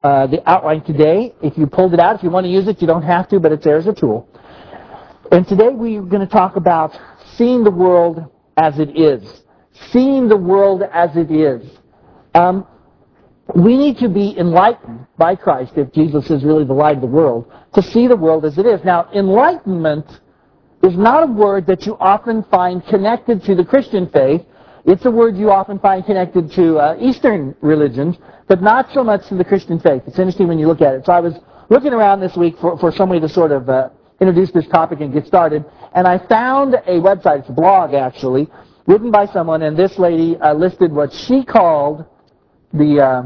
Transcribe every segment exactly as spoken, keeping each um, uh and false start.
uh, the outline today. If you pulled it out, if you want to use it, you don't have to, but it's there as a tool. And today we're going to talk about seeing the world as it is. Seeing the world as it is. Um, we need to be enlightened by Christ, if Jesus is really the light of the world, to see the world as it is. Now, enlightenment is not a word that you often find connected to the Christian faith. It's a word you often find connected to uh, Eastern religions, but not so much to the Christian faith. It's interesting when you look at it. So I was looking around this week for, for somebody to sort of uh, introduce this topic and get started, and I found a website, it's a blog actually, written by someone, and this lady uh, listed what she called the, uh,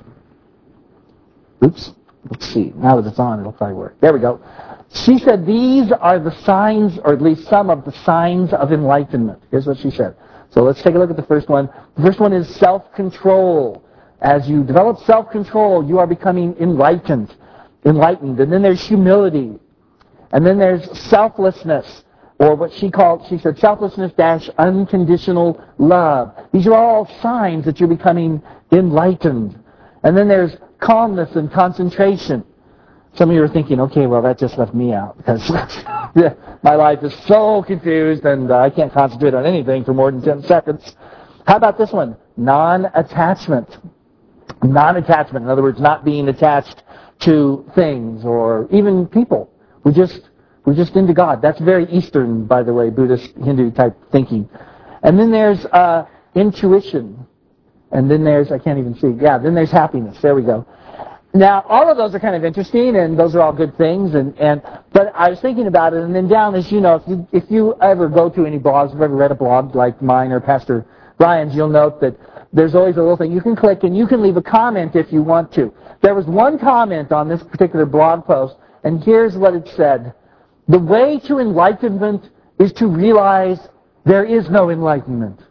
oops, let's see, now that it's on, it'll probably work. There we go. She said these are the signs, or at least some of the signs of enlightenment. Here's what she said. So let's take a look at the first one. The first one is self-control. As you develop self-control, you are becoming enlightened. Enlightened. And then there's humility. And then there's selflessness, or what she called, she said, selflessness dash unconditional love. These are all signs that you're becoming enlightened. And then there's calmness and concentration. Some of you are thinking, okay, well, that just left me out, because my life is so confused and uh, I can't concentrate on anything for more than ten seconds. How about this one? Non-attachment. Non-attachment. In other words, not being attached to things or even people. We're just, we're just into God. That's very Eastern, by the way, Buddhist, Hindu type thinking. And then there's uh, intuition. And then there's, I can't even see, yeah, then there's happiness. There we go. Now, all of those are kind of interesting, and those are all good things. And, and but I was thinking about it, and then down, as you know, if you if you ever go to any blogs, if you've ever read a blog like mine or Pastor Brian's, you'll note that there's always a little thing you can click, and you can leave a comment if you want to. There was one comment on this particular blog post, and here's what it said. The way to enlightenment is to realize there is no enlightenment.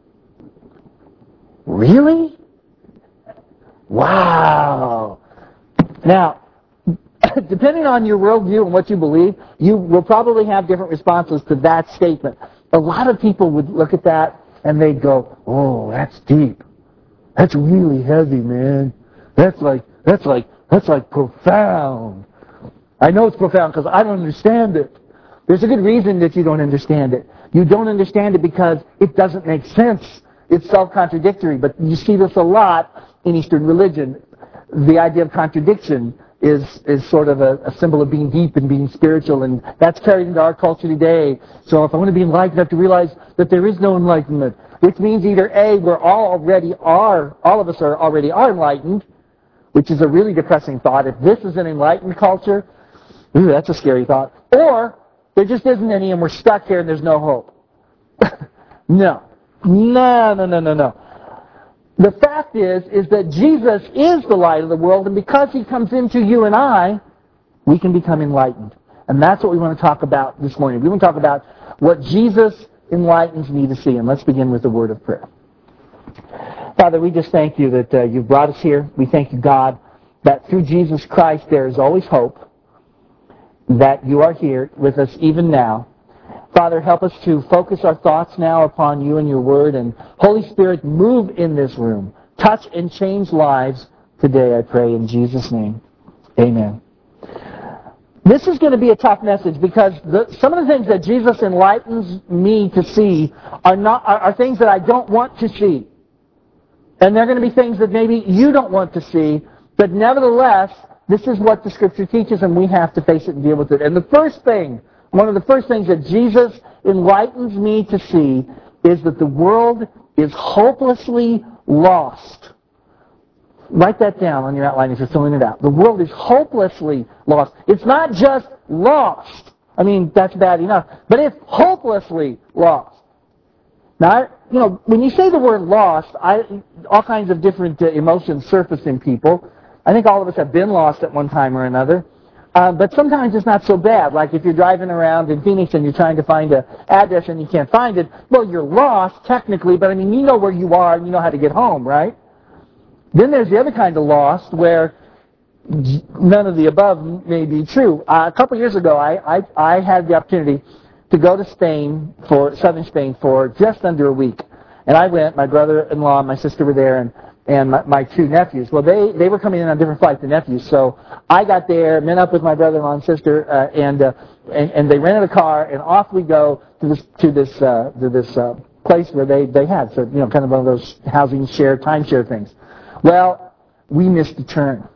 Really? Wow. Now, depending on your worldview and what you believe, you will probably have different responses to that statement. A lot of people would look at that and they'd go, oh, that's deep. That's really heavy, man. That's like, that's like, that's like profound. I know it's profound because I don't understand it. There's a good reason that you don't understand it. You don't understand it because it doesn't make sense. It's self-contradictory, but you see this a lot in Eastern religion. The idea of contradiction is is sort of a, a symbol of being deep and being spiritual, and that's carried into our culture today. So if I want to be enlightened, I have to realize that there is no enlightenment, which means either A, we're all already are, all of us are already are enlightened, which is a really depressing thought. If this is an enlightened culture, ooh, that's a scary thought. Or there just isn't any, and we're stuck here, and there's no hope. No. No, no, no, no, no. The fact is, is that Jesus is the light of the world, and because He comes into you and I, we can become enlightened. And that's what we want to talk about this morning. We want to talk about what Jesus enlightens me to see. And let's begin with the word of prayer. Father, we just thank you that uh, you've brought us here. We thank you, God, that through Jesus Christ there is always hope, that you are here with us even now. Father, help us to focus our thoughts now upon you and your word. And Holy Spirit, move in this room. Touch and change lives today, I pray, in Jesus' name. Amen. This is going to be a tough message because the, some of the things that Jesus enlightens me to see are, not, are, are things that I don't want to see. And they're going to be things that maybe you don't want to see. But nevertheless, this is what the Scripture teaches, and we have to face it and deal with it. And the first thing One of the first things that Jesus enlightens me to see is that the world is hopelessly lost. Write that down on your outline as you're filling it out. The world is hopelessly lost. It's not just lost. I mean, that's bad enough. But it's hopelessly lost. Now, I, you know, when you say the word lost, I, all kinds of different uh, emotions surface in people. I think all of us have been lost at one time or another. Uh, but sometimes it's not so bad. Like if you're driving around in Phoenix and you're trying to find an address and you can't find it, well, you're lost technically, but I mean, you know where you are and you know how to get home, right? Then there's the other kind of lost where none of the above may be true. Uh, a couple years ago, I, I, I had the opportunity to go to Spain, for southern Spain, for just under a week. And I went, my brother-in-law and my sister were there, and and my, my two nephews. Well, they, they were coming in on different flights, the nephews. So I got there, met up with my brother-in-law and sister, uh, and, uh, and and they rented a car, and off we go to this to this uh, to this uh, place where they they had, so you know, kind of one of those housing share, timeshare things. Well, we missed a turn.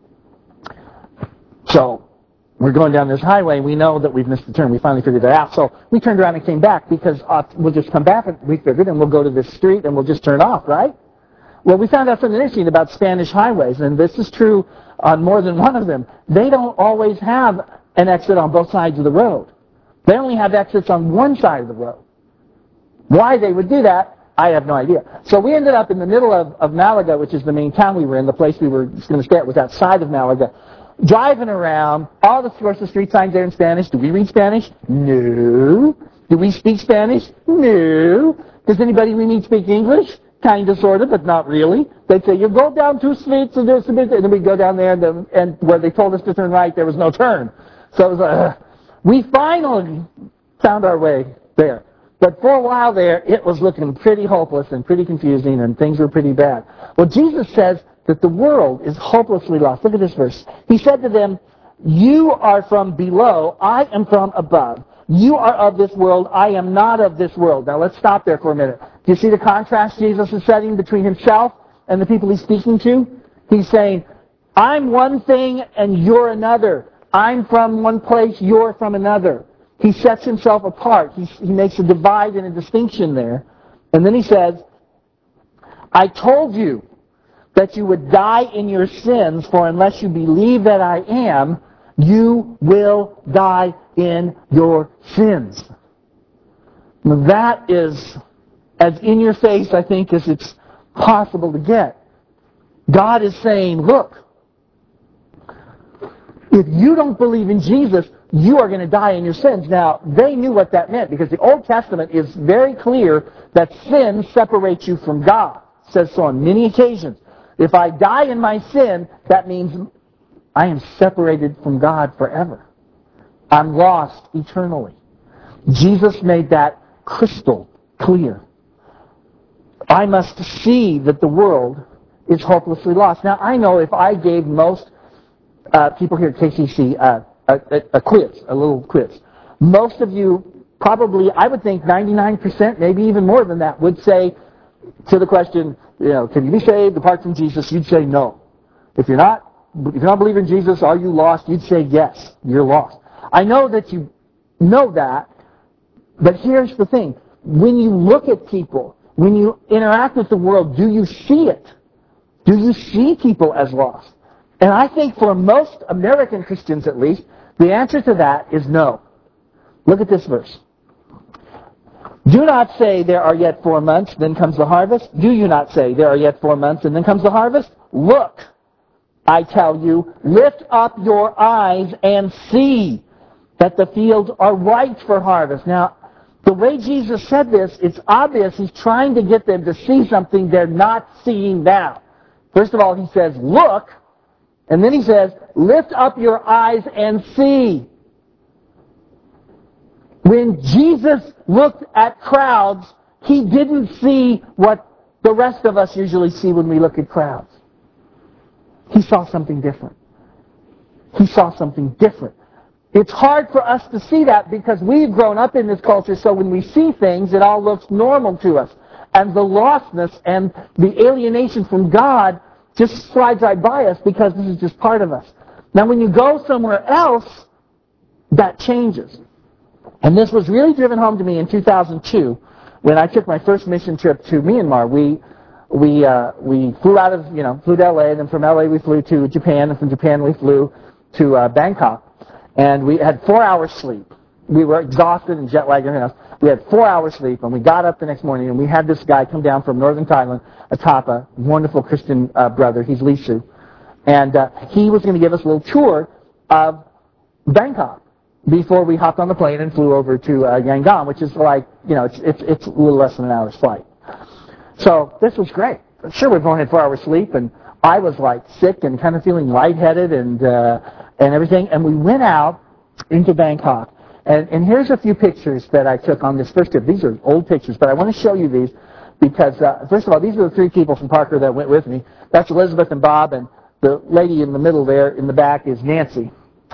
So we're going down this highway, and we know that we've missed the turn. We finally figured that out. So we turned around and came back because uh, we'll just come back, and we figured, and we'll go to this street, and we'll just turn off, right? Well, we found out something interesting about Spanish highways, and this is true on more than one of them. They don't always have an exit on both sides of the road. They only have exits on one side of the road. Why they would do that, I have no idea. So we ended up in the middle of, of Malaga, which is the main town we were in. The place we were going to stay at was outside of Malaga. Driving around, all the, of course, the street signs there in Spanish. Do we read Spanish? No. Do we speak Spanish? No. Does anybody we meet speak English? Kind of, sort of, but not really. They'd say, you go down two streets and there's a bit, and then we'd go down there, and, the, and where they told us to turn right, there was no turn. So it was, uh, we finally found our way there. But for a while there, it was looking pretty hopeless and pretty confusing, and things were pretty bad. Well, Jesus says that the world is hopelessly lost. Look at this verse. He said to them, you are from below, I am from above. You are of this world, I am not of this world. Now let's stop there for a minute. Do you see the contrast Jesus is setting between himself and the people he's speaking to? He's saying, I'm one thing and you're another. I'm from one place, you're from another. He sets himself apart. He, he makes a divide and a distinction there. And then he says, I told you that you would die in your sins, for unless you believe that I am, you will die in your sins. Now that is as in your face, I think, as it's possible to get. God is saying, look, if you don't believe in Jesus, you are going to die in your sins. Now, they knew what that meant, because the Old Testament is very clear that sin separates you from God. It says so on many occasions. If I die in my sin, that means I am separated from God forever. I'm lost eternally. Jesus made that crystal clear. I must see that the world is hopelessly lost. Now, I know if I gave most uh, people here at K C C uh, a, a, a quiz, a little quiz, most of you probably, I would think ninety-nine percent, maybe even more than that, would say to the question, you know, can you be saved apart from Jesus? You'd say no. If you're not, if you don't believe in Jesus, are you lost? You'd say yes, you're lost. I know that you know that, but here's the thing. When you look at people, when you interact with the world, do you see it? Do you see people as lost? And I think for most American Christians at least, the answer to that is no. Look at this verse. Do not say there are yet four months, then comes the harvest. Do you not say there are yet four months, and then comes the harvest? Look, I tell you, lift up your eyes and see that the fields are white for harvest. Now, the way Jesus said this, it's obvious he's trying to get them to see something they're not seeing now. First of all, he says, look, and then he says, lift up your eyes and see. When Jesus looked at crowds, he didn't see what the rest of us usually see when we look at crowds. He saw something different. He saw something different. It's hard for us to see that because we've grown up in this culture, so when we see things, it all looks normal to us. And the lostness and the alienation from God just slides right by us because this is just part of us. Now, when you go somewhere else, that changes. And this was really driven home to me in two thousand two when I took my first mission trip to Myanmar. We we uh, we flew out of, you know, flew to L A, and then from L A we flew to Japan, and from Japan we flew to uh, Bangkok. And we had four hours sleep. We were exhausted and jet lagged and everything else. We had four hours sleep, and we got up the next morning, and we had this guy come down from northern Thailand, Atapa, wonderful Christian uh, brother. He's Lisu. And uh, he was going to give us a little tour of Bangkok before we hopped on the plane and flew over to uh, Yangon, which is like, you know, it's, it's, it's a little less than an hour's flight. So this was great. Sure, we've only had four hours sleep, and I was like sick and kind of feeling lightheaded and uh, and everything. And we went out into Bangkok. And, and here's a few pictures that I took on this first trip. These are old pictures, but I want to show you these because, uh, first of all, these are the three people from Parker that went with me. That's Elizabeth and Bob, and the lady in the middle there in the back is Nancy.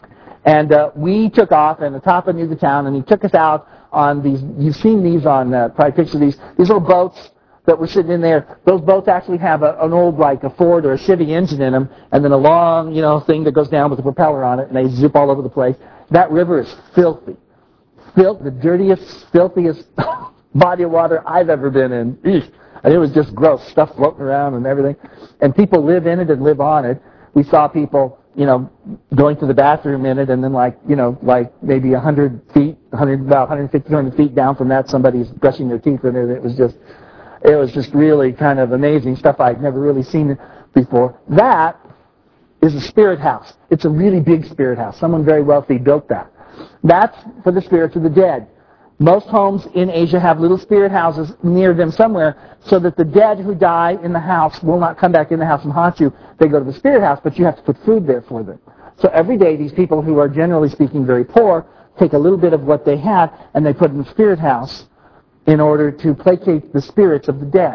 And uh, we took off, and the Tapa knew the town, and he took us out on these, you've seen these on, uh, probably pictures of these, these little boats that were sitting in there. Those boats actually have a, an old, like a Ford or a Chevy engine in them, and then a long, you know, thing that goes down with a propeller on it, and they zip all over the place. That river is filthy. Filth, the dirtiest, filthiest body of water I've ever been in. Eesh. And it was just gross, stuff floating around and everything. And people live in it and live on it. We saw people, you know, going to the bathroom in it, and then like, you know, like maybe a hundred feet, hundred about one hundred fifty, two hundred feet down from that, somebody's brushing their teeth in it. It was just, it was just really kind of amazing stuff I'd never really seen before. That is a spirit house. It's a really big spirit house. Someone very wealthy built that. That's for the spirits of the dead. Most homes in Asia have little spirit houses near them somewhere so that the dead who die in the house will not come back in the house and haunt you. They go to the spirit house, but you have to put food there for them. So every day these people who are generally speaking very poor take a little bit of what they have and they put it in the spirit house in order to placate the spirits of the dead.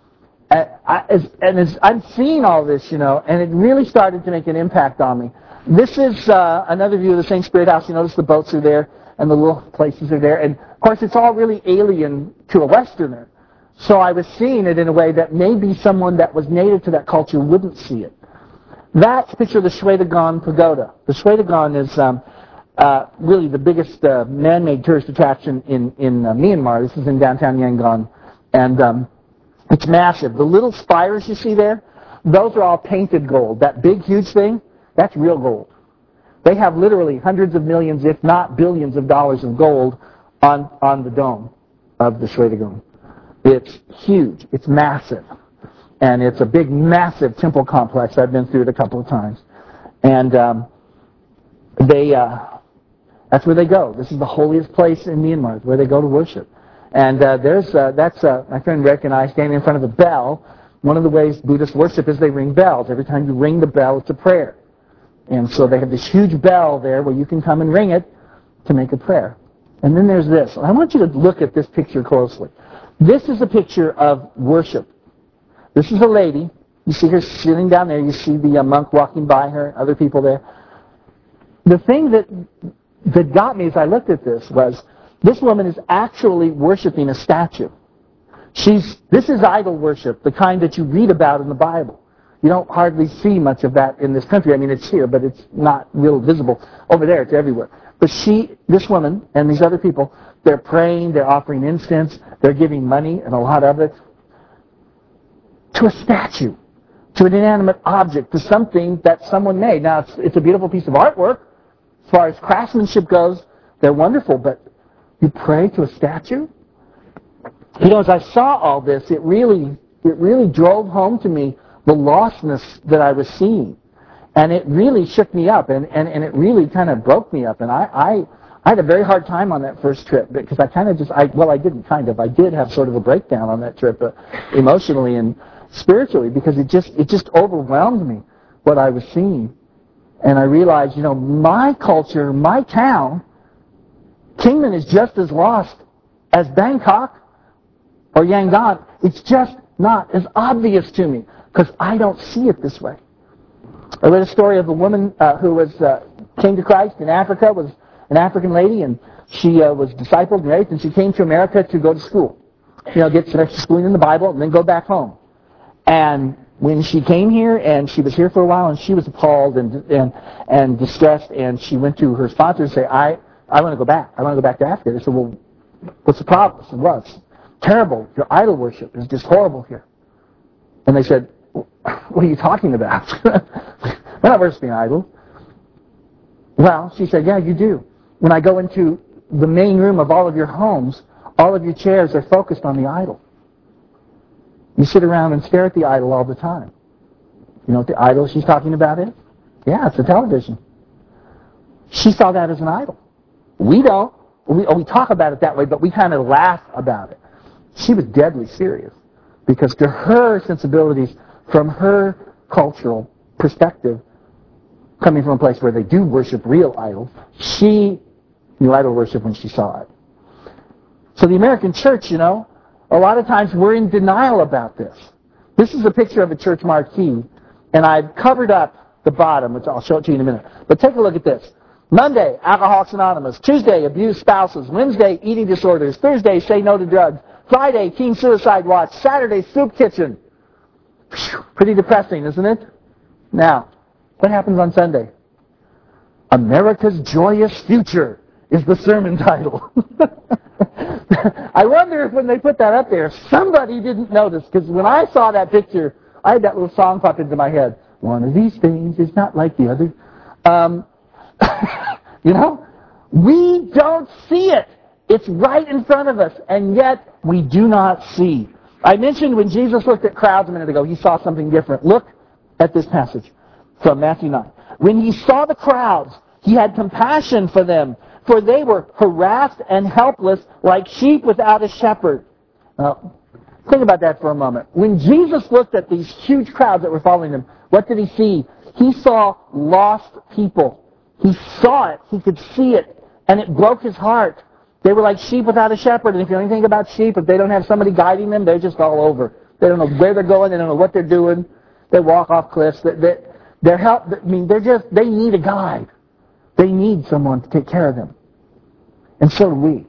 And, I, as, and as I'm seeing all this, you know, and it really started to make an impact on me. This is uh, another view of the same spirit house. You notice the boats are there and the little places are there. And, of course, it's all really alien to a Westerner. So I was seeing it in a way that maybe someone that was native to that culture wouldn't see it. That's a picture of the Shwedagon Pagoda. The Shwedagon is um, uh, really the biggest uh, man-made tourist attraction in, in uh, Myanmar. This is in downtown Yangon. And um, it's massive. The little spires you see there, those are all painted gold. That big, huge thing, that's real gold. They have literally hundreds of millions, if not billions of dollars of gold on, on the dome of the Shwedagon. It's huge. It's massive. And it's a big, massive temple complex. I've been through it a couple of times. And um, they uh, that's where they go. This is the holiest place in Myanmar, where they go to worship. And uh, there's uh, that's uh, my friend Rick and I standing in front of a bell. One of the ways Buddhists worship is they ring bells. Every time you ring the bell, it's a prayer. And so they have this huge bell there where you can come and ring it to make a prayer. And then there's this. I want you to look at this picture closely. This is a picture of worship. This is a lady. You see her sitting down there. You see the uh, monk walking by her, other people there. The thing that that got me as I looked at this was this woman is actually worshiping a statue. She's This is idol worship, the kind that you read about in the Bible. You don't hardly see much of that in this country. I mean, it's here, but it's not real visible. Over there, it's everywhere. But she, this woman, and these other people, they're praying, they're offering incense, they're giving money, and a lot of it, to a statue, to an inanimate object, to something that someone made. Now, it's, it's a beautiful piece of artwork. As far as craftsmanship goes, they're wonderful, but you pray to a statue? You know, as I saw all this, it really, it really drove home to me the lostness that I was seeing. And it really shook me up, and, and, and it really kind of broke me up. And I, I, I had a very hard time on that first trip, because I kind of just, I well, I didn't kind of, I did have sort of a breakdown on that trip, uh, emotionally and spiritually, because it just, it just overwhelmed me, what I was seeing. And I realized, you know, my culture, my town, Kingman is just as lost as Bangkok or Yangon. It's just not as obvious to me, because I don't see it this way. I read a story of a woman uh, who was uh, came to Christ in Africa, was an African lady, and she uh, was discipled and raised, and she came to America to go to school. You know, get some extra schooling in the Bible, and then go back home. And when she came here, and she was here for a while, and she was appalled and and, and distressed, and she went to her sponsor and said, I, I want to go back. I want to go back to Africa. They said, well, what's the problem? I said, well, it's terrible. Your idol worship is just horrible here. And they said, what are you talking about? We're not worshiping idols. Well, she said, yeah, you do. When I go into the main room of all of your homes, all of your chairs are focused on the idol. You sit around and stare at the idol all the time. You know what the idol she's talking about is? Yeah, it's a television. She saw that as an idol. We don't. We, we talk about it that way, but we kind of laugh about it. She was deadly serious, because to her sensibilities, from her cultural perspective, coming from a place where they do worship real idols, she knew idol worship when she saw it. So the American church, you know, a lot of times we're in denial about this. This is a picture of a church marquee, and I've covered up the bottom, which I'll show it to you in a minute. But take a look at this. Monday, Alcoholics Anonymous. Tuesday, abused spouses. Wednesday, eating disorders. Thursday, say no to drugs. Friday, teen suicide watch. Saturday, soup kitchen. Whew, pretty depressing, isn't it? Now, what happens on Sunday? America's Joyous Future is the sermon title. I wonder if when they put that up there, somebody didn't notice, because when I saw that picture, I had that little song pop into my head. One of these things is not like the other. Um, you know, we don't see it. It's right in front of us, and yet we do not see. I mentioned when Jesus looked at crowds a minute ago, he saw something different. Look at this passage from Matthew nine. When he saw the crowds, he had compassion for them, for they were harassed and helpless like sheep without a shepherd. Now, think about that for a moment. When Jesus looked at these huge crowds that were following him, what did he see? He saw lost people. He saw it. He could see it. And it broke his heart. They were like sheep without a shepherd. And if you know anything about sheep, if they don't have somebody guiding them, they're just all over. They don't know where they're going. They don't know what they're doing. They walk off cliffs. They, they, they're help. I mean, they're just, they need a guide. They need someone to take care of them. And so do we.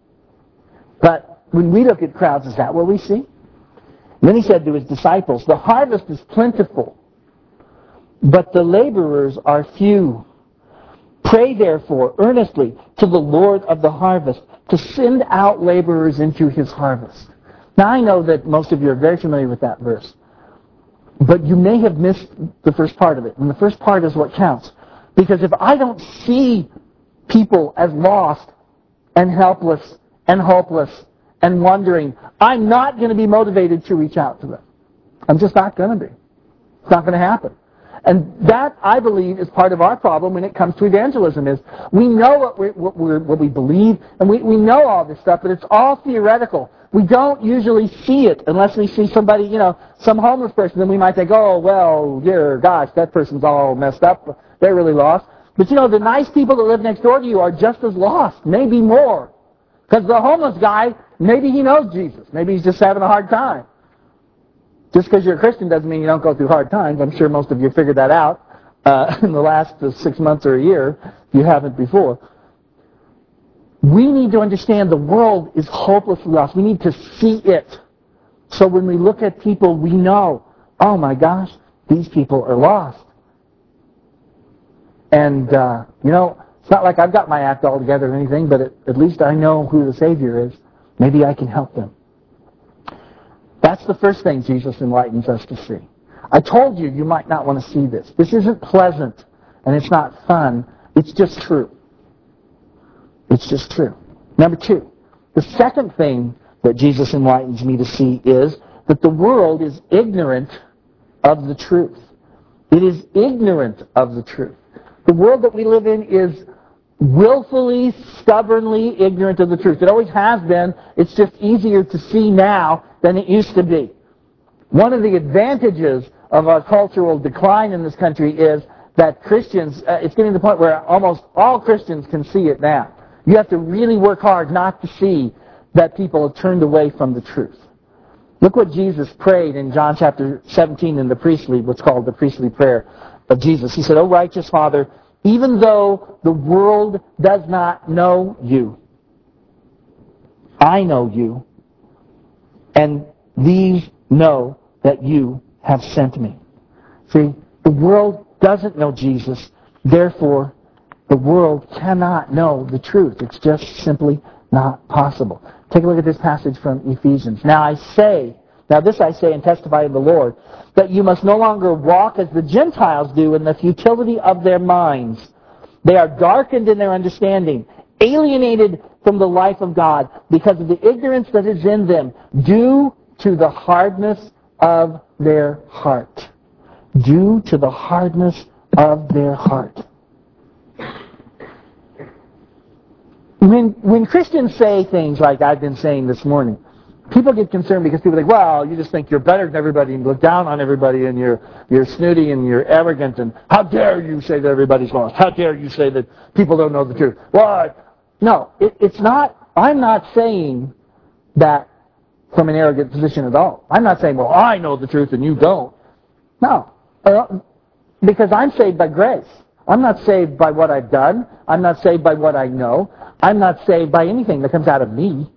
But when we look at crowds, is that what we see? And then he said to his disciples, the harvest is plentiful, but the laborers are few. Pray therefore earnestly to the Lord of the harvest to send out laborers into his harvest. Now I know that most of you are very familiar with that verse, but you may have missed the first part of it. And the first part is what counts. Because if I don't see people as lost and helpless and hopeless and wondering, I'm not going to be motivated to reach out to them. I'm just not going to be. It's not going to happen. And that, I believe, is part of our problem when it comes to evangelism, is we know what, we're, what, we're, what we believe, and we, we know all this stuff, but it's all theoretical. We don't usually see it unless we see somebody, you know, some homeless person, then we might think, oh, well, dear gosh, that person's all messed up. They're really lost. But, you know, the nice people that live next door to you are just as lost, maybe more. Because the homeless guy, maybe he knows Jesus. Maybe he's just having a hard time. Just because you're a Christian doesn't mean you don't go through hard times. I'm sure most of you figured that out uh, in the last uh, six months or a year, if you haven't before. We need to understand the world is hopelessly lost. We need to see it. So when we look at people, we know, oh my gosh, these people are lost. And, uh, you know, it's not like I've got my act all together or anything, but at, at least I know who the Savior is. Maybe I can help them. That's the first thing Jesus enlightens us to see. I told you you might not want to see this. This isn't pleasant, and it's not fun. It's just true. It's just true. Number two, the second thing that Jesus enlightens me to see is that the world is ignorant of the truth. It is ignorant of the truth. The world that we live in is willfully, stubbornly ignorant of the truth. It always has been. It's just easier to see now than it used to be. One of the advantages of our cultural decline in this country is that Christians, uh, it's getting to the point where almost all Christians can see it now. You have to really work hard not to see that people have turned away from the truth. Look what Jesus prayed in John chapter seventeen in the priestly, what's called the priestly prayer of Jesus. He said, "O righteous Father, even though the world does not know you, I know you, and these know that you have sent me." See, the world doesn't know Jesus, therefore the world cannot know the truth. It's just simply not possible. Take a look at this passage from Ephesians. Now I say, now this I say and testify in the Lord, that you must no longer walk as the Gentiles do in the futility of their minds. They are darkened in their understanding, alienated from the life of God because of the ignorance that is in them, due to the hardness of their heart. Due to the hardness of their heart. When, when Christians say things like I've been saying this morning, people get concerned because people think, well, you just think you're better than everybody and look down on everybody and you're, you're snooty and you're arrogant and how dare you say that everybody's lost? How dare you say that people don't know the truth? Why? No, it, it's not, I'm not saying that from an arrogant position at all. I'm not saying, well, I know the truth and you don't. No. Uh, because I'm saved by grace. I'm not saved by what I've done. I'm not saved by what I know. I'm not saved by anything that comes out of me.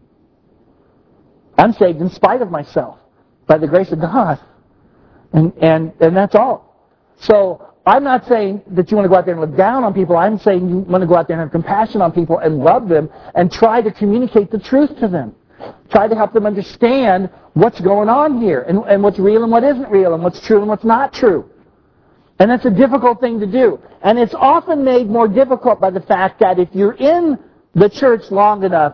I'm saved in spite of myself, by the grace of God. And, and, and that's all. So I'm not saying that you want to go out there and look down on people. I'm saying you want to go out there and have compassion on people and love them and try to communicate the truth to them. Try to help them understand what's going on here and, and what's real and what isn't real and what's true and what's not true. And that's a difficult thing to do. And it's often made more difficult by the fact that if you're in the church long enough,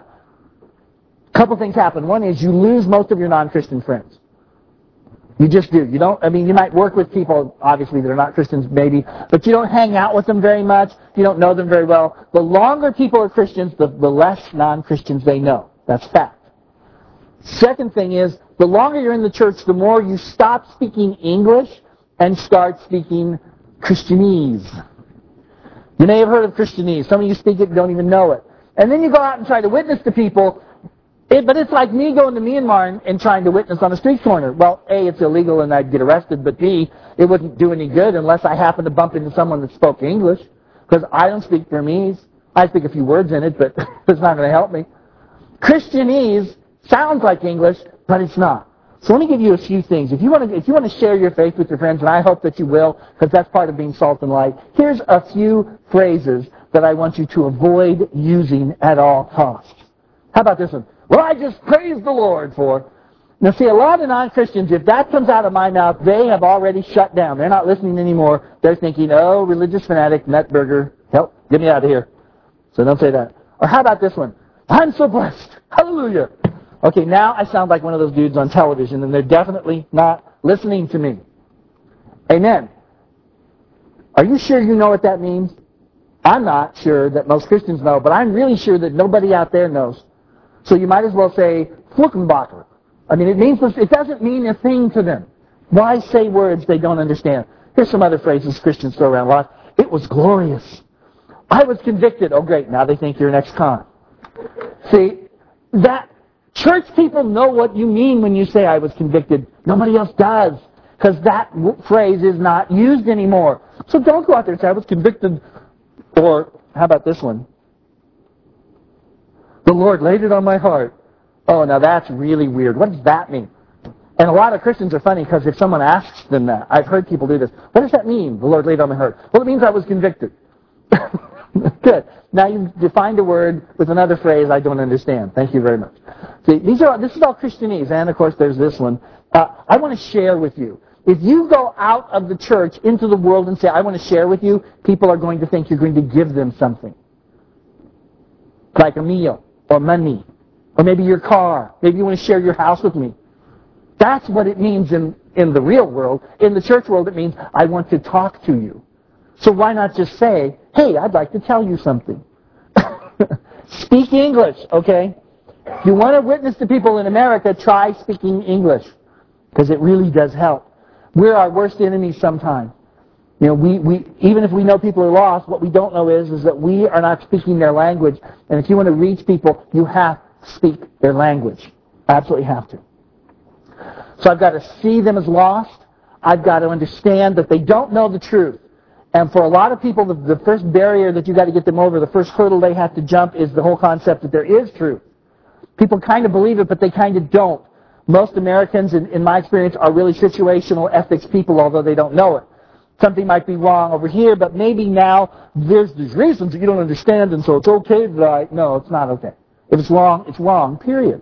a couple things happen. One is you lose most of your non-Christian friends. You just do. You don't, I mean, you might work with people, obviously, that are not Christians, maybe, but you don't hang out with them very much. You don't know them very well. The longer people are Christians, the, the less non-Christians they know. That's fact. Second thing is, the longer you're in the church, the more you stop speaking English and start speaking Christianese. You may have heard of Christianese. Some of you speak it and don't even know it. And then you go out and try to witness to people. It, but it's like me going to Myanmar and, and trying to witness on a street corner. Well, A, it's illegal and I'd get arrested, but B, it wouldn't do any good unless I happen to bump into someone that spoke English, because I don't speak Burmese. I speak a few words in it, but it's not going to help me. Christianese sounds like English, but it's not. So let me give you a few things. If you want to, if you want to share your faith with your friends, and I hope that you will, because that's part of being salt and light, here's a few phrases that I want you to avoid using at all costs. How about this one? Well, I just praise the Lord for. Now, see, a lot of non-Christians, if that comes out of my mouth, they have already shut down. They're not listening anymore. They're thinking, oh, religious fanatic, nut burger, help, get me out of here. So don't say that. Or how about this one? I'm so blessed. Hallelujah. Okay, now I sound like one of those dudes on television, and they're definitely not listening to me. Amen. Are you sure you know what that means? I'm not sure that most Christians know, but I'm really sure that nobody out there knows. So you might as well say, Fluckenbacher. I mean, it means it doesn't mean a thing to them. Why say words they don't understand? Here's some other phrases Christians throw around a lot. It was glorious. I was convicted. Oh, great. Now they think you're an ex-con. See, that church people know what you mean when you say I was convicted. Nobody else does, because that w- phrase is not used anymore. So don't go out there and say I was convicted. Or how about this one? The Lord laid it on my heart. Oh, now that's really weird. What does that mean? And a lot of Christians are funny because if someone asks them that, I've heard people do this. What does that mean, the Lord laid it on my heart? Well, it means I was convicted. Good. Now you've defined a word with another phrase I don't understand. Thank you very much. See, these are this is all Christianese, and of course there's this one. Uh, I want to share with you. If you go out of the church into the world and say, I want to share with you, people are going to think you're going to give them something. Like a meal, or money, or maybe your car. Maybe you want to share your house with me. That's what it means in, in the real world. In the church world, it means I want to talk to you. So why not just say, hey, I'd like to tell you something. Speak English, okay? If you want to witness to people in America, try speaking English, because it really does help. We're our worst enemies sometimes. You know, we, we even if we know people are lost, what we don't know is, is that we are not speaking their language. And if you want to reach people, you have to speak their language. Absolutely have to. So I've got to see them as lost. I've got to understand that they don't know the truth. And for a lot of people, the, the first barrier that you've got to get them over, the first hurdle they have to jump is the whole concept that there is truth. People kind of believe it, but they kind of don't. Most Americans, in, in my experience, are really situational ethics people, although they don't know it. Something might be wrong over here, but maybe now there's these reasons that you don't understand, and so it's okay that I... No, it's not okay. If it's wrong, it's wrong, period.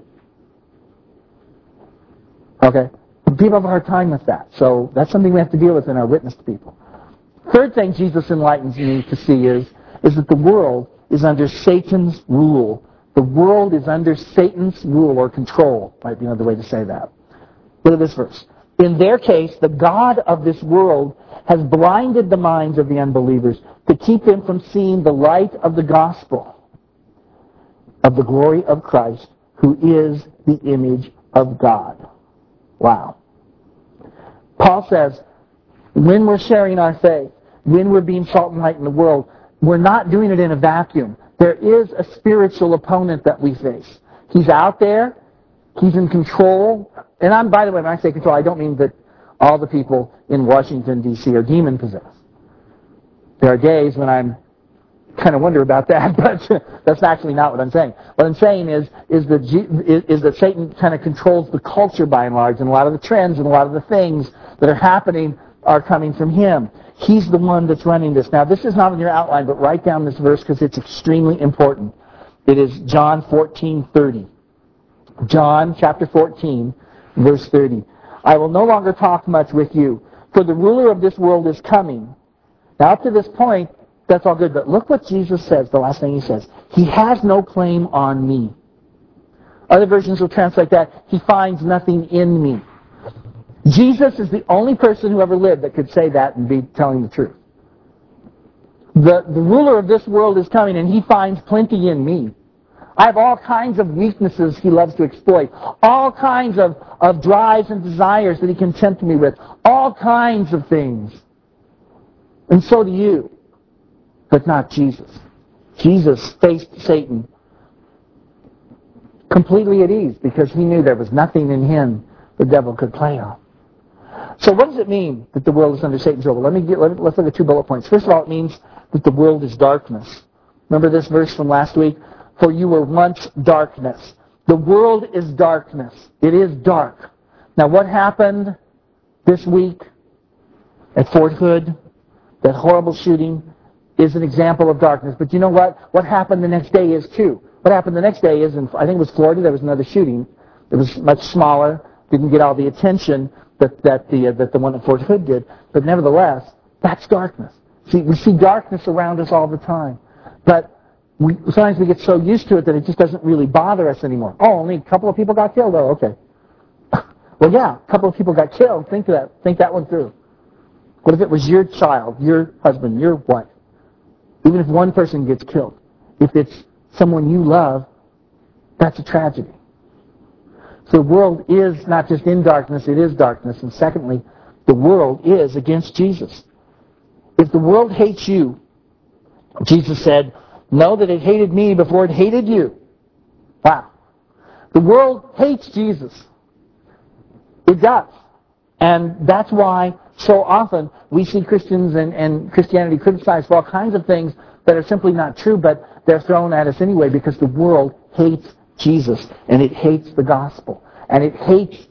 Okay? People have a hard time with that. So that's something we have to deal with in our witness to people. Third thing Jesus enlightens me to see is, is that the world is under Satan's rule. The world is under Satan's rule or control, might be another way to say that. Look at this verse. In their case, the God of this world has blinded the minds of the unbelievers to keep them from seeing the light of the gospel of the glory of Christ, who is the image of God. Wow. Paul says, when we're sharing our faith, when we're being salt and light in the world, we're not doing it in a vacuum. There is a spiritual opponent that we face. He's out there. He's in control. And I'm, by the way, when I say control, I don't mean that all the people in Washington, D C are demon-possessed. There are days when I'm kind of wonder about that, but that's actually not what I'm saying. What I'm saying is is that, G, is, is that Satan kind of controls the culture by and large, and a lot of the trends and a lot of the things that are happening are coming from him. He's the one that's running this. Now, this is not in your outline, but write down this verse because it's extremely important. It is John fourteen thirty. John chapter fourteen, verse thirty. I will no longer talk much with you, for the ruler of this world is coming. Now, up to this point, that's all good, but look what Jesus says, the last thing he says. He has no claim on me. Other versions will translate that, he finds nothing in me. Jesus is the only person who ever lived that could say that and be telling the truth. The, the ruler of this world is coming, and he finds plenty in me. I have all kinds of weaknesses he loves to exploit. All kinds of, of drives and desires that he can tempt me with. All kinds of things. And so do you. But not Jesus. Jesus faced Satan completely at ease because he knew there was nothing in him the devil could play on. So what does it mean that the world is under Satan's rule? Let me get, let, let's look at two bullet points. First of all, it means that the world is darkness. Remember this verse from last week? For you were once darkness. The world is darkness. It is dark. Now what happened this week at Fort Hood? That horrible shooting is an example of darkness. But you know what? What happened the next day is too. What happened the next day is, in, I think it was Florida, there was another shooting. It was much smaller, didn't get all the attention that, that, the, uh, that the one at Fort Hood did. But nevertheless, that's darkness. See, we see darkness around us all the time. But we, sometimes we get so used to it that it just doesn't really bother us anymore. Oh, only a couple of people got killed? Oh, okay. Well, yeah, a couple of people got killed. Think of that. Think that one through. What if it was your child, your husband, your wife? Even if one person gets killed, if it's someone you love, that's a tragedy. So the world is not just in darkness, it is darkness. And secondly, the world is against Jesus. If the world hates you, Jesus said, know that it hated me before it hated you. Wow. The world hates Jesus. It does. And that's why so often we see Christians and, and Christianity criticized for all kinds of things that are simply not true, but they're thrown at us anyway because the world hates Jesus and it hates the gospel. And it hates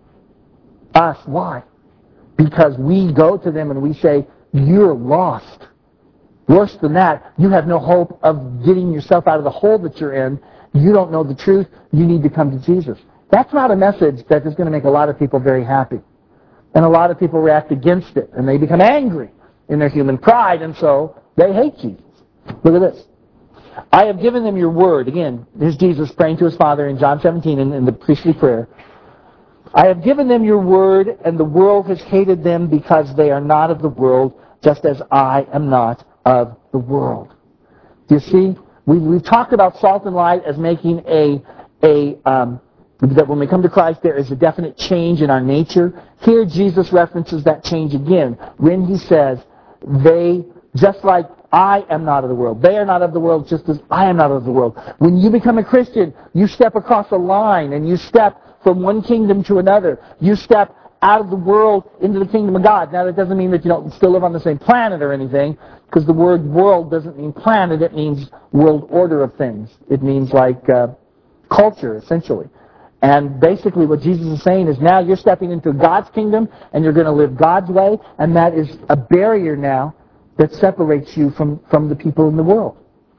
us. Why? Because we go to them and we say, you're lost. Worse than that, you have no hope of getting yourself out of the hole that you're in. You don't know the truth. You need to come to Jesus. That's not a message that is going to make a lot of people very happy. And a lot of people react against it, and they become angry in their human pride, and so they hate Jesus. Look at this. I have given them your word. Again, here's Jesus praying to his Father in John seventeen in, in the priestly prayer. I have given them your word, and the world has hated them because they are not of the world, just as I am not of the world. Do you see? We, we've talked about salt and light as making a, a um, that when we come to Christ, there is a definite change in our nature. Here, Jesus references that change again when he says, they, just like I am not of the world, they are not of the world just as I am not of the world. When you become a Christian, you step across a line and you step from one kingdom to another. You step out of the world into the kingdom of God. Now, that doesn't mean that you don't still live on the same planet or anything, because the word world doesn't mean planet, it means world order of things. It means like uh, culture, essentially. And basically what Jesus is saying is now you're stepping into God's kingdom and you're going to live God's way, and that is a barrier now that separates you from, from the people in the world.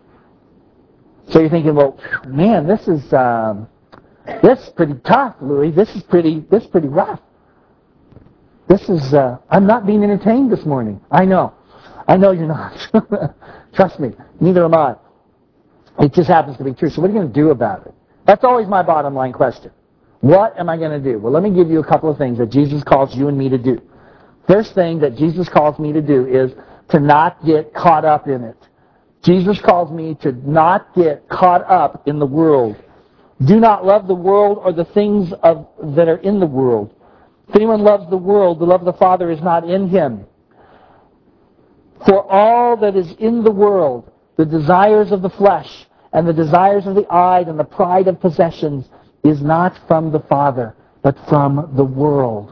So you're thinking, well, man, this is um, this is pretty tough, Louis. This is pretty this is pretty rough. This is uh, I'm not being entertained this morning. I know. I know you're not. Trust me, neither am I. It just happens to be true. So what are you going to do about it? That's always my bottom line question. What am I going to do? Well, let me give you a couple of things that Jesus calls you and me to do. First thing that Jesus calls me to do is to not get caught up in it. Jesus calls me to not get caught up in the world. Do not love the world or the things of, that are in the world. If anyone loves the world, the love of the Father is not in him. For all that is in the world, the desires of the flesh, and the desires of the eye, and the pride of possessions, is not from the Father, but from the world.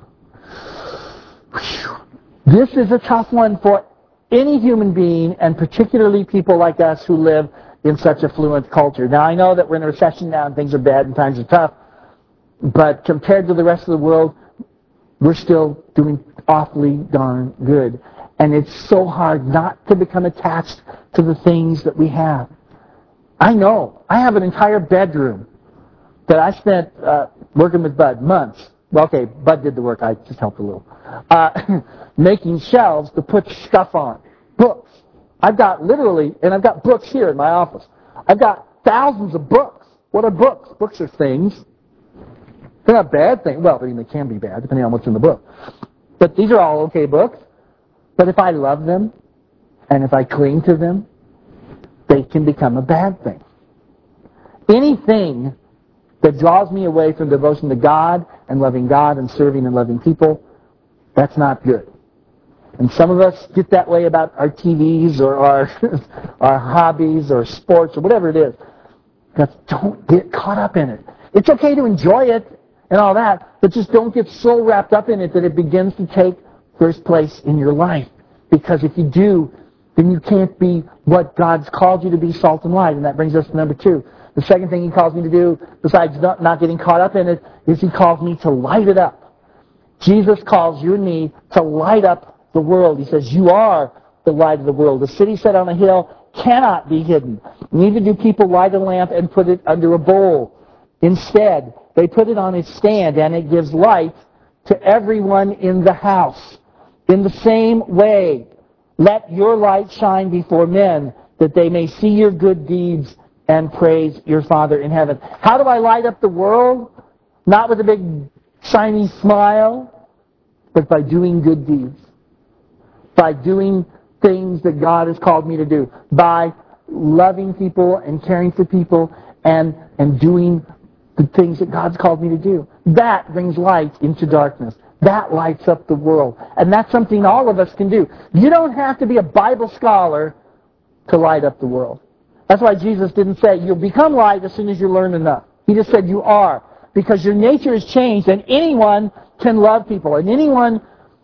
Whew. This is a tough one for any human being, and particularly people like us who live in such affluent culture. Now, I know that we're in a recession now and things are bad and times are tough, but compared to the rest of the world, we're still doing awfully darn good. And it's so hard not to become attached to the things that we have. I know. I have an entire bedroom that I spent uh, working with Bud months. Well, okay, Bud did the work. I just helped a little. Uh, making shelves to put stuff on. Books. I've got literally, and I've got books here in my office. I've got thousands of books. What are books? Books are things. They're not bad things. Well, I mean, they can be bad, depending on what's in the book. But these are all okay books. But if I love them, and if I cling to them, they can become a bad thing. Anything that draws me away from devotion to God and loving God and serving and loving people, that's not good. And some of us get that way about our T Vs or our our hobbies or sports or whatever it is. Just don't get caught up in it. It's okay to enjoy it and all that, but just don't get so wrapped up in it that it begins to take first place in your life. Because if you do, then you can't be what God's called you to be, salt and light. And that brings us to number two. The second thing He calls me to do, besides not, not getting caught up in it, is He calls me to light it up. Jesus calls you and me to light up the world. He says, you are the light of the world. The city set on a hill cannot be hidden. Neither do people light a lamp and put it under a bowl. Instead, they put it on its stand, and it gives light to everyone in the house. In the same way, let your light shine before men, that they may see your good deeds and praise your Father in heaven. How do I light up the world? Not with a big shiny smile, but by doing good deeds. By doing things that God has called me to do. By loving people and caring for people and, and doing the things that God's called me to do. That brings light into darkness. That lights up the world. And that's something all of us can do. You don't have to be a Bible scholar to light up the world. That's why Jesus didn't say, you'll become light as soon as you learn enough. He just said, you are. Because your nature has changed, and anyone can love people, and anyone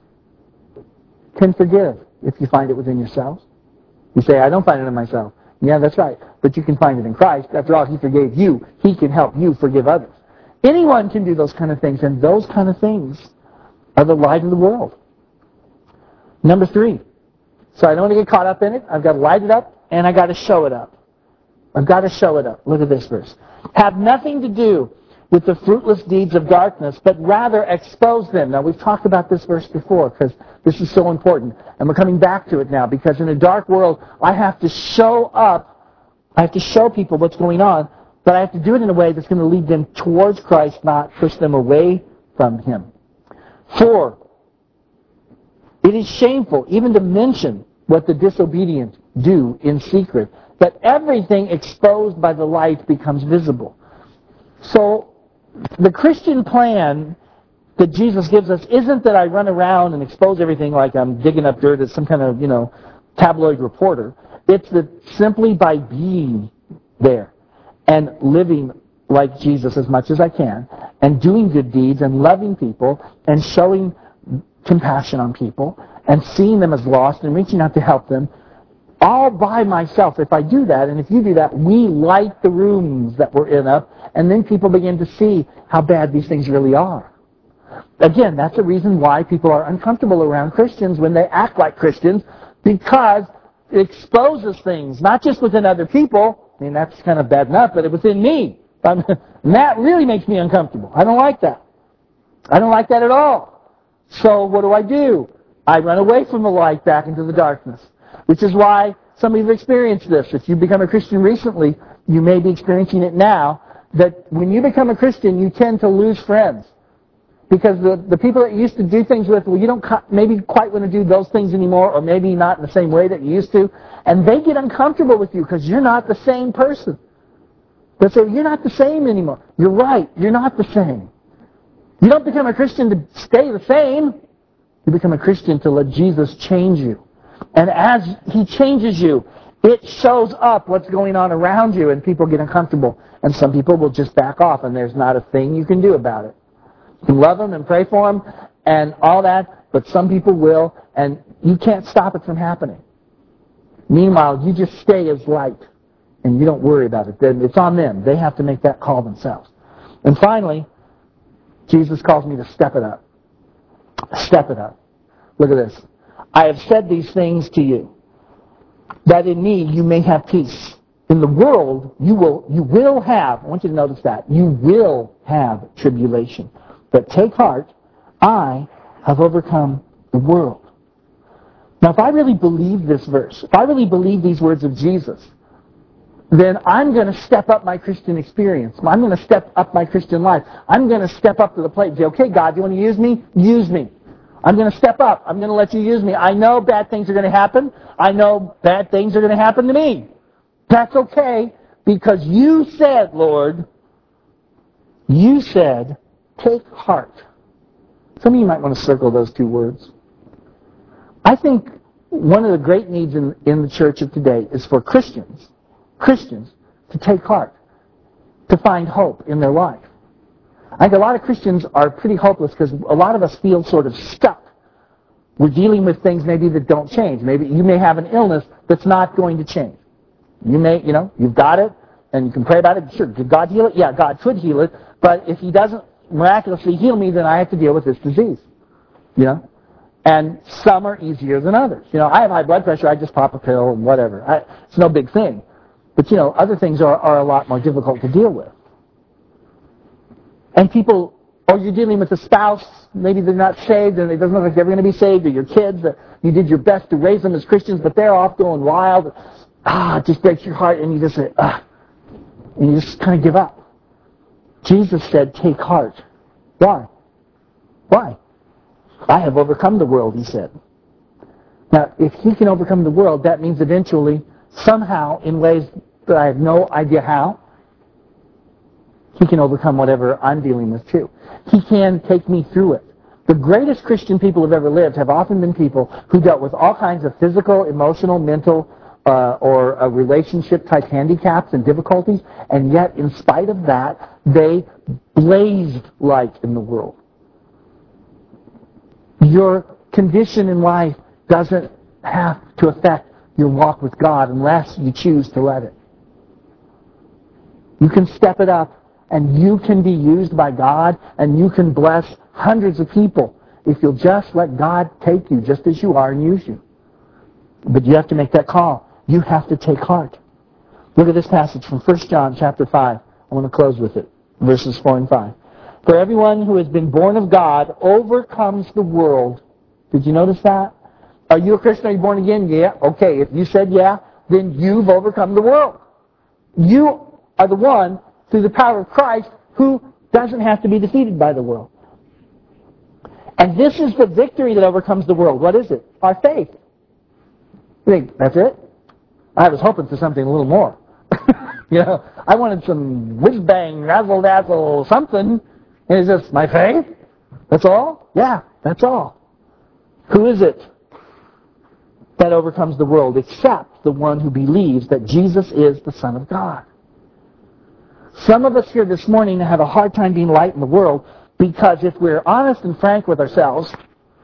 can forgive if you find it within yourselves. You say, I don't find it in myself. Yeah, that's right. But you can find it in Christ. After all, He forgave you. He can help you forgive others. Anyone can do those kind of things, and those kind of things are the light of the world. Number three. So I don't want to get caught up in it. I've got to light it up, and I've got to show it up. I've got to show it up. Look at this verse. Have nothing to do with the fruitless deeds of darkness, but rather expose them. Now, we've talked about this verse before, because this is so important. And we're coming back to it now, because in a dark world, I have to show up. I have to show people what's going on, but I have to do it in a way that's going to lead them towards Christ, not push them away from Him. Four, it is shameful even to mention what the disobedient do in secret, but everything exposed by the light becomes visible. So the Christian plan that Jesus gives us isn't that I run around and expose everything like I'm digging up dirt as some kind of, you know, tabloid reporter. It's that simply by being there and living like Jesus as much as I can, and doing good deeds and loving people and showing compassion on people and seeing them as lost and reaching out to help them, all by myself. If I do that, and if you do that, we light the rooms that we're in up, and then people begin to see how bad these things really are. Again, that's the reason why people are uncomfortable around Christians when they act like Christians, because it exposes things, not just within other people. I mean, that's kind of bad enough, but within me. And that really makes me uncomfortable. I don't like that. I don't like that at all. So what do I do? I run away from the light back into the darkness, which is why some of you have experienced this. If you become a Christian recently, you may be experiencing it now, that when you become a Christian, you tend to lose friends. Because the, the people that you used to do things with, well, you don't maybe quite want to do those things anymore, or maybe not in the same way that you used to, and they get uncomfortable with you because you're not the same person. They say, you're not the same anymore. You're right, you're not the same. You don't become a Christian to stay the same. You become a Christian to let Jesus change you. And as He changes you, It shows up what's going on around you, and people get uncomfortable. And some people will just back off, and there's not a thing you can do about it. You can love them and pray for them and all that, but some people will, and you can't stop it from happening. Meanwhile, you just stay as light, and you don't worry about it. Then it's on them. They have to make that call themselves. And finally, Jesus calls me to step it up. Step it up. Look at this. I have said these things to you, that in me you may have peace. In the world you will you will have, I want you to notice that, you will have tribulation. But take heart, I have overcome the world. Now if I really believe this verse, if I really believe these words of Jesus, then I'm going to step up my Christian experience. I'm going to step up my Christian life. I'm going to step up to the plate and say, okay, God, you want to use me? Use me. I'm going to step up. I'm going to let you use me. I know bad things are going to happen. I know bad things are going to happen to me. That's okay, because you said, Lord, you said, take heart. Some of you might want to circle those two words. I think one of the great needs in, in the church of today is for Christians, Christians to take heart, to find hope in their life. I think a lot of Christians are pretty hopeless because a lot of us feel sort of stuck. We're dealing with things maybe that don't change. Maybe you may have an illness that's not going to change. You may, you know, you've got it, and you can pray about it. Sure, did God heal it? Yeah, God could heal it, but if He doesn't miraculously heal me, then I have to deal with this disease. You know? And some are easier than others. You know, I have high blood pressure, I just pop a pill and whatever. I, it's no big thing. But, you know, other things are, are a lot more difficult to deal with. And people, or you're dealing with a spouse, maybe they're not saved, and it doesn't look like they're going to be saved, or your kids, that you did your best to raise them as Christians, but they're off going wild. Ah, it just breaks your heart, and you just say, ah, and you just kind of give up. Jesus said, take heart. Why? Why? I have overcome the world, He said. Now, if He can overcome the world, that means eventually, somehow, in ways that I have no idea how, He can overcome whatever I'm dealing with too. He can take me through it. The greatest Christian people who have ever lived have often been people who dealt with all kinds of physical, emotional, mental, uh, or uh, relationship-type handicaps and difficulties, and yet, in spite of that, they blazed light in the world. Your condition in life doesn't have to affect your walk with God unless you choose to let it. You can step it up, and you can be used by God, and you can bless hundreds of people if you'll just let God take you just as you are and use you. But you have to make that call. You have to take heart. Look at this passage from First John chapter five. I want to close with it. Verses four and five. For everyone who has been born of God overcomes the world. Did you notice that? Are you a Christian? Are you born again? Yeah. Okay, if you said yeah, then you've overcome the world. You are the one, through the power of Christ, who doesn't have to be defeated by the world. And this is the victory that overcomes the world. What is it? Our faith. You think, that's it? I was hoping for something a little more. You know, I wanted some whiz-bang, razzle-dazzle, something. And it's just, my faith? That's all? Yeah, that's all. Who is it that overcomes the world except the one who believes that Jesus is the Son of God? Some of us here this morning have a hard time being light in the world because if we're honest and frank with ourselves,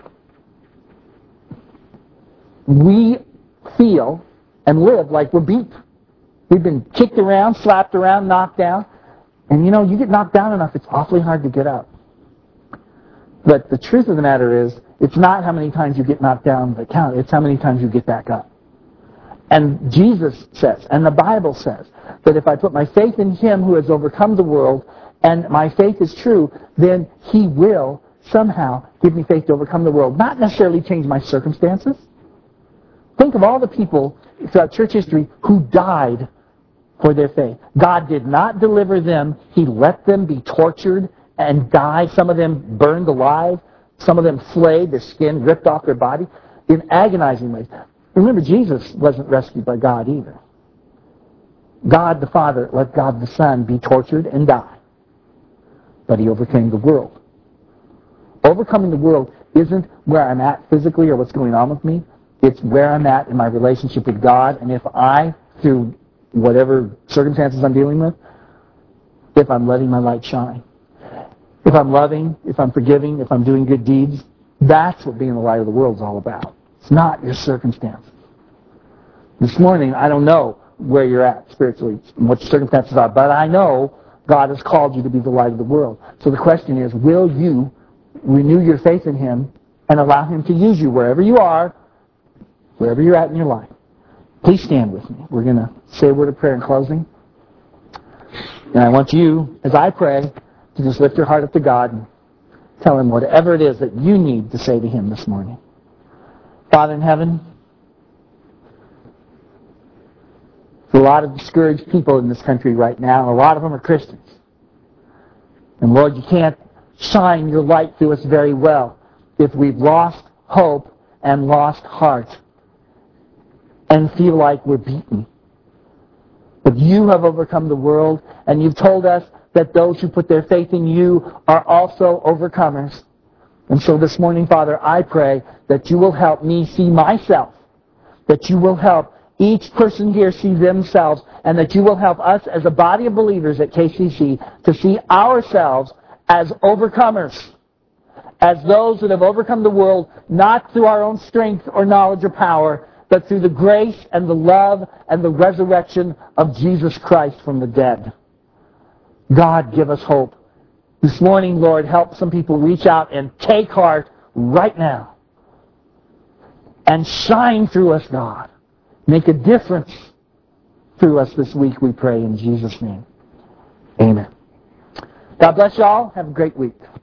we feel and live like we're beat. We've been kicked around, slapped around, knocked down. And you know, you get knocked down enough, it's awfully hard to get up. But the truth of the matter is, it's not how many times you get knocked down that count, it's how many times you get back up. And Jesus says, and the Bible says, that if I put my faith in Him who has overcome the world, and my faith is true, then He will somehow give me faith to overcome the world. Not necessarily change my circumstances. Think of all the people throughout church history who died for their faith. God did not deliver them. He let them be tortured and die. Some of them burned alive. Some of them flayed, their skin ripped off their body in agonizing ways. Remember, Jesus wasn't rescued by God either. God the Father let God the Son be tortured and die. But He overcame the world. Overcoming the world isn't where I'm at physically or what's going on with me. It's where I'm at in my relationship with God, and if I, through whatever circumstances I'm dealing with, if I'm letting my light shine. If I'm loving, if I'm forgiving, if I'm doing good deeds, that's what being the light of the world is all about. It's not your circumstances. This morning, I don't know where you're at spiritually, and what your circumstances are, but I know God has called you to be the light of the world. So the question is, will you renew your faith in Him and allow Him to use you wherever you are, wherever you're at in your life? Please stand with me. We're going to say a word of prayer in closing. And I want you, as I pray, to just lift your heart up to God and tell Him whatever it is that you need to say to Him this morning. Father in heaven, there's a lot of discouraged people in this country right now, and a lot of them are Christians. And Lord, you can't shine your light through us very well if we've lost hope and lost heart and feel like we're beaten. But you have overcome the world, and you've told us that those who put their faith in you are also overcomers. And so this morning, Father, I pray that you will help me see myself, that you will help each person here see themselves, and that you will help us as a body of believers at K C C to see ourselves as overcomers, as those that have overcome the world, not through our own strength or knowledge or power, but through the grace and the love and the resurrection of Jesus Christ from the dead. God, give us hope. This morning, Lord, help some people reach out and take heart right now. And shine through us, God. Make a difference through us this week, we pray in Jesus' name. Amen. God bless you all. Have a great week.